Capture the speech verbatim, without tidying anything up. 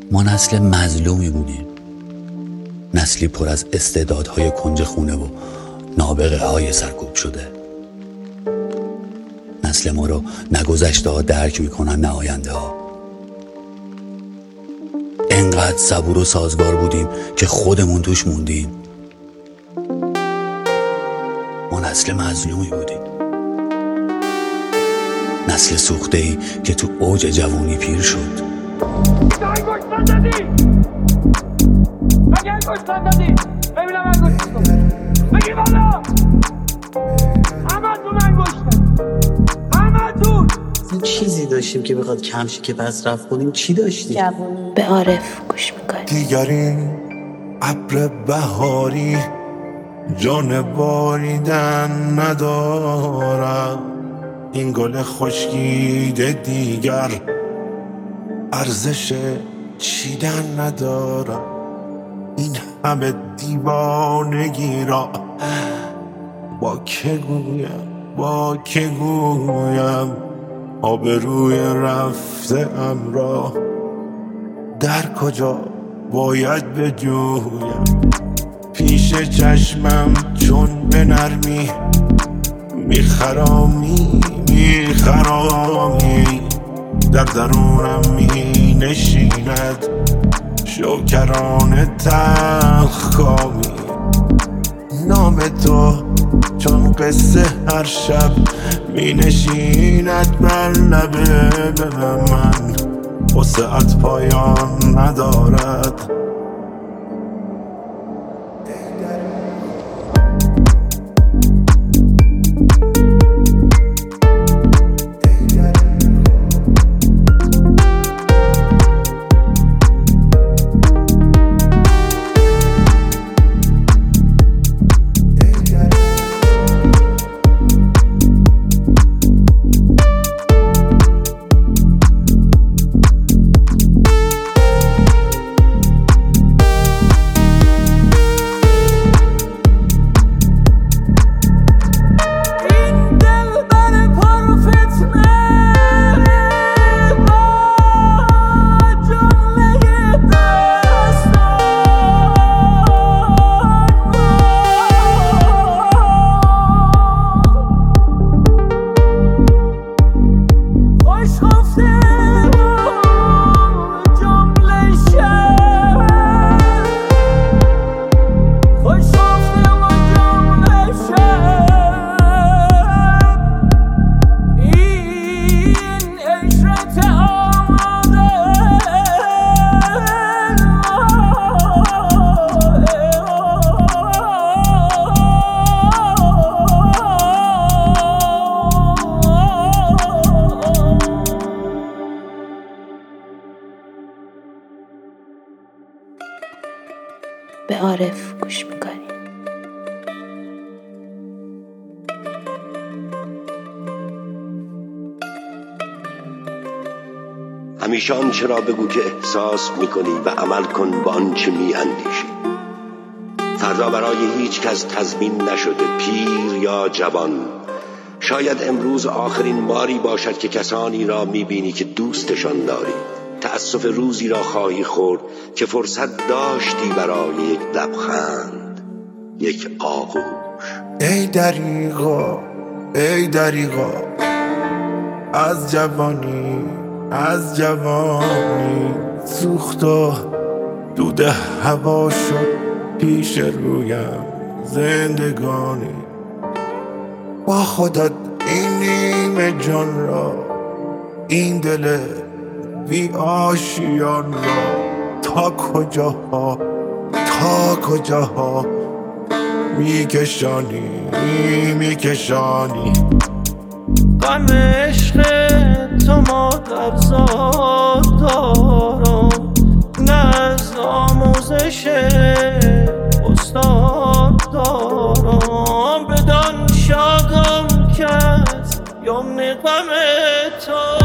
ما نسل مظلومی بودیم، نسلی پر از استعدادهای کنج خونه و نابغه های سرکوب شده. نسل ما رو نه گذشته ها درک میکنن نه آینده ها. انقدر صبور و سازگار بودیم که خودمون توش موندیم. ما نسل مظلومی بودیم، نسل سوخته‌ای که تو اوج جوانی پیر شد. مگه گوشتن دادی؟ مگه گوشتن دادی؟ ببینم من گوشتن بگی بالا. همه تو من گوشتن، همه تو. این چیزی داشتیم که بخواد کمشی که پس رفت کنیم. چی داشتیم؟ جوونی. به عارف گوش میکنی. دیگر این ابر بهاری جان باریدن ندارم، این گل خشکیده دیگر ارزش چیدن ندارم. این همه دیوانگی را با که گویم با که گویم آبروی رفته ام را در کجا باید بجویم. پیش چشمم چون به نرمی میخرامی میخرامی در درونم می نشیند شوکران تلخکامی. نام تو چون قصه هر شب می نشیند بر لب من، وسعت پایان ندارد. به عارف گوش میکنی. همیشه آنچه را بگو که احساس میکنی و عمل کن با آنچه میاندیشی. فردا برای هیچ کس تضمین نشده، پیر یا جوان. شاید امروز آخرین باری باشد که کسانی را میبینی که دوستشان داری. تأسف روزی را خواهی خورد که فرصت داشتی برای یک لبخند، یک آغوش. ای دریغا ای دریغا از جوانی از جوانی سوخت و دود هوا شد پیش رویم زندگانی. با خودت این نیمه جان را، این دل بی آشیان را تا کجاها تا کجاها میکشانی میکشانی. غم عشق تو ماد افزار دارم، نه از آموزش استاد دارم. بدان شادم کس یمن غم تو